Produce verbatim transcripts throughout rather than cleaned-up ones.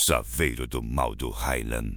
Saveiro do Mal do Highland.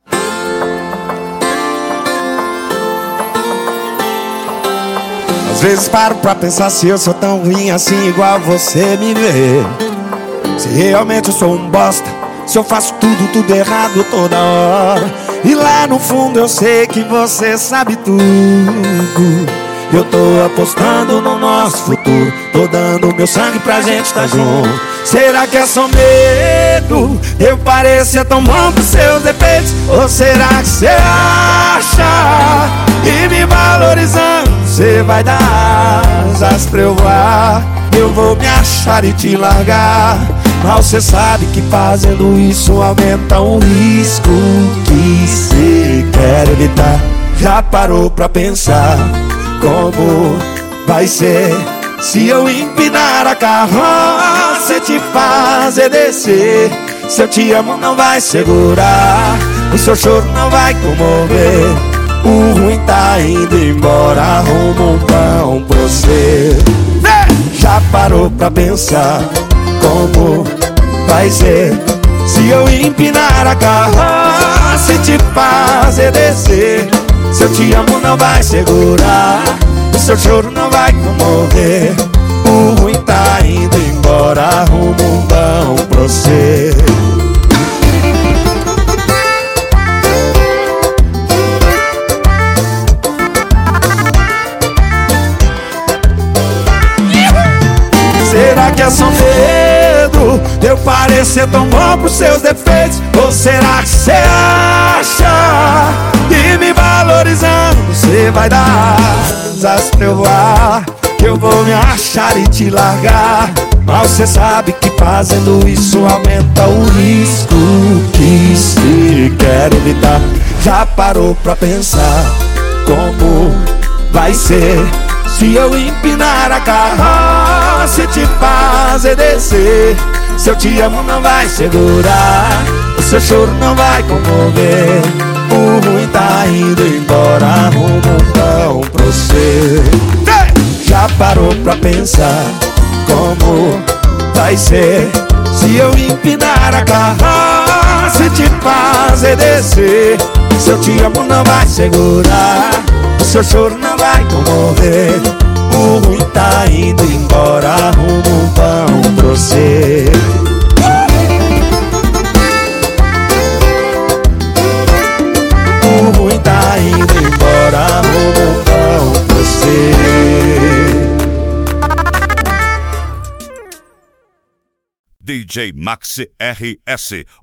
Às vezes paro pra pensar se eu sou tão ruim assim igual você me vê. Se realmente eu sou um bosta, se eu faço tudo, tudo errado toda hora. E lá no fundo eu sei que você sabe tudo. Eu tô apostando no nosso futuro, tô dando meu sangue pra gente tá junto. Será que é só medo? Eu parecer tão bom pros seus defeitos? Ou será que você acha que me valorizando você vai dar asas pra eu voar? Eu vou me achar e te largar, mas você sabe que fazendo isso aumenta o risco que você quer evitar. Já parou pra pensar como vai ser se eu empinar a carroça e te fazer descer? Se eu te amo não vai segurar, o seu choro não vai comover. O ruim tá indo embora, arruma um pão pra você. Já parou pra pensar como vai ser se eu empinar a carroça e te fazer descer? Se eu te amo não vai segurar, o seu choro não vai comover. O ruim tá indo embora, arruma um pão pra você. Será que é só medo eu parecer tão bom pros seus defeitos? Ou será que você acha que me valorizando você vai dar asas pra eu voar? Que eu vou me achar e te largar, mas você sabe que fazendo isso aumenta o risco que você quer evitar. Já parou pra pensar como vai ser se eu empinar a carroça e te fazer descer? Se eu te amo não vai segurar, o seu choro não vai comover. O ruim tá indo embora, arruma um pão pra você. Já parou pra pensar como vai ser se eu empinar a carroça e te fazer descer? Se eu te amo não vai segurar, o seu choro não vai comover. O ruim tá indo embora, arruma um pão pra você. O ruim tá indo embora, arruma um pão pra você. D J Maxi R S